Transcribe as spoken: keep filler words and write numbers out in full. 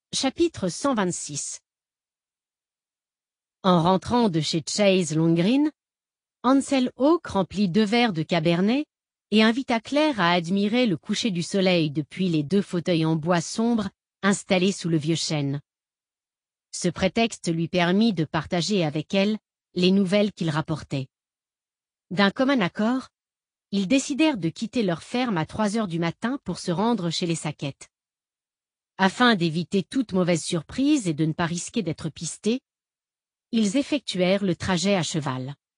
Chapitre cent vingt-six. En rentrant de chez Chase Longgreen, Ansel Hawke remplit deux verres de cabernet et invita Claire à admirer le coucher du soleil depuis les deux fauteuils en bois sombre installés sous le vieux chêne. Ce prétexte lui permit de partager avec elle les nouvelles qu'il rapportait. D'un commun accord, ils décidèrent de quitter leur ferme à trois heures du matin pour se rendre chez les Sackett. Afin d'éviter toute mauvaise surprise et de ne pas risquer d'être pistés, ils effectuèrent le trajet à cheval.